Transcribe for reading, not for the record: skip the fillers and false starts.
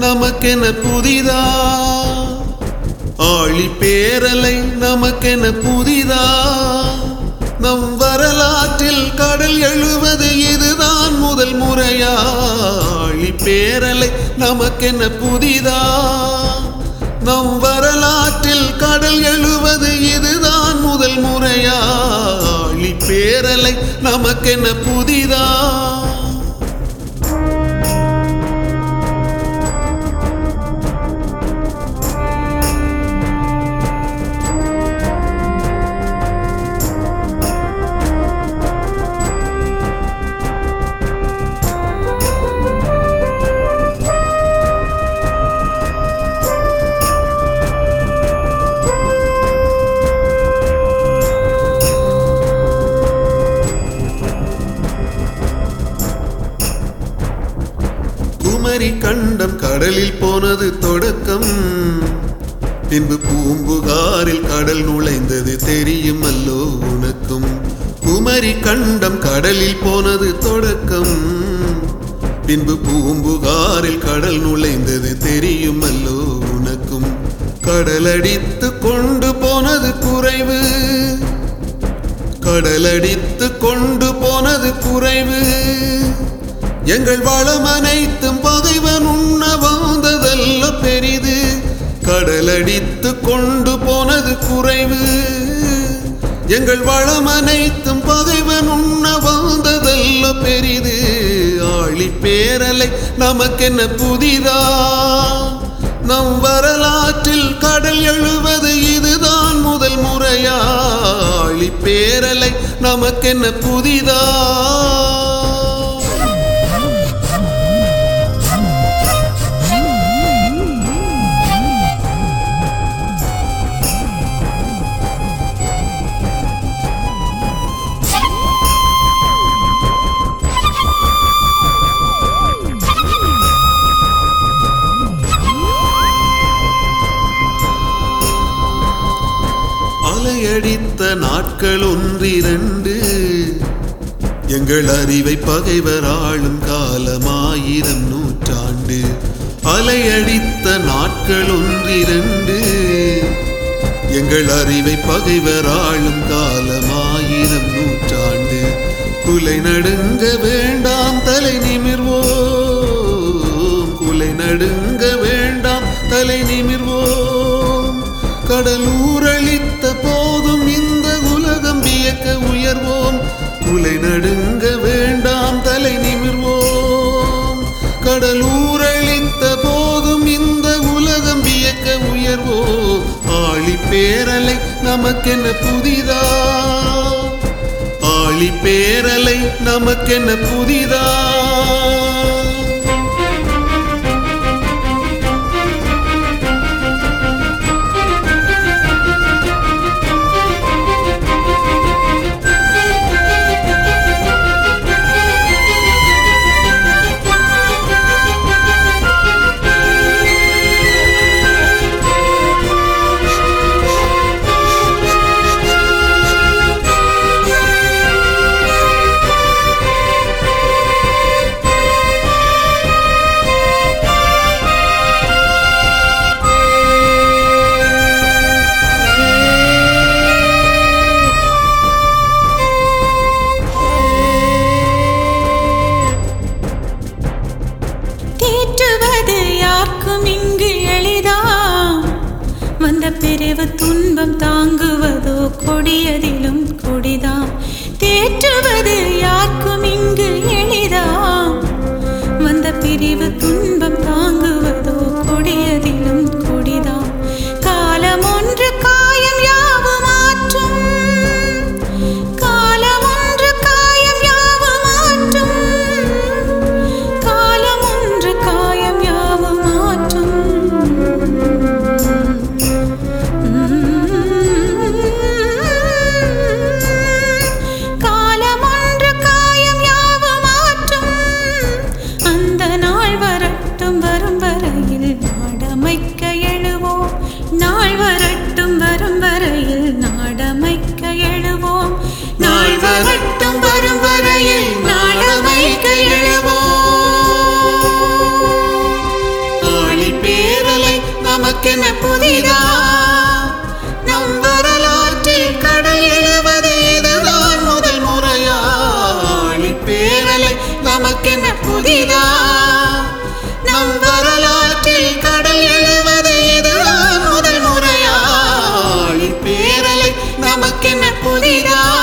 நமக்கென புதிதா, ஆழி பேரலை நமக்கென புதிதா. நம் வரலாற்றில் கடல் எழுவது இதுதான் முதல் முறையா. ஆழி பேரலை நமக்கென புதிதா, நம் வரலாற்றில் கடல் எழுவது இதுதான் முதல் முறையா. ஆழி பேரலை நமக்கென புதிதா. குமரி கண்டம் கடலில் போனது தொடக்கம், பின்பு பூம்புகாரில் கடல் நுழைந்தது தெரியும் அல்லோ உனக்கும். குமரி கண்டம் கடலில் போனது தொடக்கம், பின்பு பூம்புகாரில் கடல் நுழைந்தது தெரியும் அல்லோ உனக்கும். கடலடித்து கொண்டு போனது குறைவு, கடலடித்து கொண்டு போனது குறைவு. எங்கள் வளம் அனைத்தும் பகைவன் உண்ண வாழ்ந்ததல்ல பெரிது. கடலடித்து கொண்டு போனது குறைவு, எங்கள் வளம் அனைத்தும் பகைவன் உண்ண வாழ்ந்ததல்ல பெரிது. ஆழி பேரலை நமக்கென புதிதா, நம் வரலாற்றில் கடல் எழுவது இதுதான் முதல் முறையா. ஆழி பேரலை நமக்கென புதிதா. அலையடித்த நாட்கள் ஒன்றிரண்டு, எங்கள் அறிவை பகைவர் ஆளும் காலம் 1000 நூற்றாண்டு. அலையடித்த நாட்கள் ஒன்றிரண்டு, எங்கள் அறிவை பகைவர் ஆளும் காலம் 1000 நூற்றாண்டு. குலை நடுங்க வேண்டாம் தலை நிமிர்வோம், குலை நடுங்க வேண்டாம் தலை நிமிர்வோம். கடலூரளித்த போதும் இந்த உலகம் வியக்க உயர்வோம். குலை நடுங்க வேண்டாம் தலை நிமிர்வோம். கடலூரளித்த போதும் இந்த உலகம் வியக்க உயர்வோம். ஆழி பேரலை நமக்கென புதிதா, ஆழி பேரலை நமக்கென புதிதா. வந்த பிரிவு துன்பம் தாங்குவதோ கொடியதிலும் கொடிதாம். தேற்றுவது யாருக்கும் இங்கு எளிதாம். வந்த பிரிவு துன்பம் தாங்குவதோ கொடியதிலும் கொடிதாம். காலம் ஒன்று காயம் யாவும் மாற்றும், காலம் ஒன்று காயம் யாவும் மாற்றும், காலம் ஒன்று காயம் யாவும் மாற்றும். காலம் ஒன்று காயம் யாவும் மாற்றும். அந்த நாள் வர நமக்கென்ன புதிதா